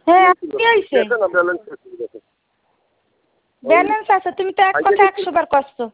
হ্যাঁ আপনি আইছে দেখেন না ব্যালেন্স দেখেন ব্যালেন্স আছে তুমি তো এক কথা 100 বার কষ্ট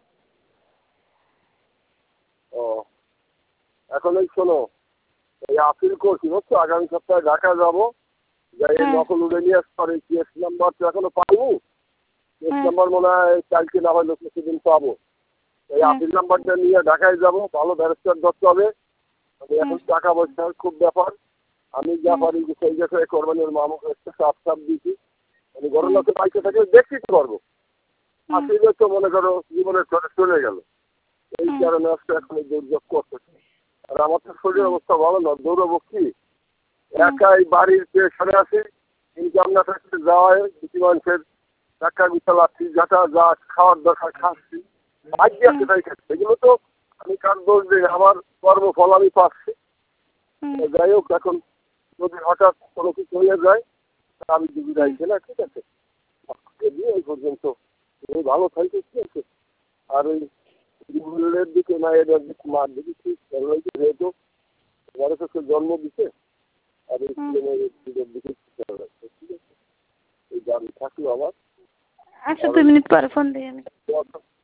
ও এখন এই শোনো এই আপিল করছি বুঝছো আগামী সপ্তাহে ঢাকা যাবো যাই নকল উড়ে নিয়ে আসতে পারি কেস নাম্বার তো এখনো পাইনি কেস নাম্বার মনে হয় কালকে না হলে সেদিন পাবো এই আপিল নাম্বারটা নিয়ে ঢাকায় যাবো ভালো ব্যারিস্টার ধরতে হবে আমি এখন টাকা পয়সার খুব ব্যাপার আমি যা পারি সেই জায়গায় কোরবানির মামুকে একটু চাপ দিয়েছি আমি বড় লোকের বাইকে থেকে দেখতে পারবো আসলে তো মনে করো জীবনের চলে গেল এই কারণে আজকে এখন এই দুর্যোগ করতেছে আর আমার তো শরীরের অবস্থা ভালো না দৌড়াবো কি একাই বাড়ির পেছনে আছে ইনকাম না থাকতে যাওয়ায় কিছু মানুষের টাকা গুছা লাগছি যাটা যা খাওয়ার দরকার খাচ্ছি ভাগ্য আছে তাই খাচ্ছি এগুলো তো আমি কার দোষ দিই আমার কর্মফল আমি পাচ্ছি যাই হোক এখন যদি হঠাৎ কোনো কিছু হয়ে যায় তা আমি দিদি যাইছি না ঠিক আছে দিয়ে এই পর্যন্ত তুমি ভালো থাকবে ঠিক আছে আর ওই জীবনের দিকে না এদের দিকে মার দিকে ঠিক যেহেতু ঘরে তো জন্ম দিছে আর এই ছেলেমেয়ের দিকে খেয়াল রাখছে ঠিক আছে এই গাড়ি থাকলো আমার আচ্ছা 2 মিনিট পরে ফোন দিই আমি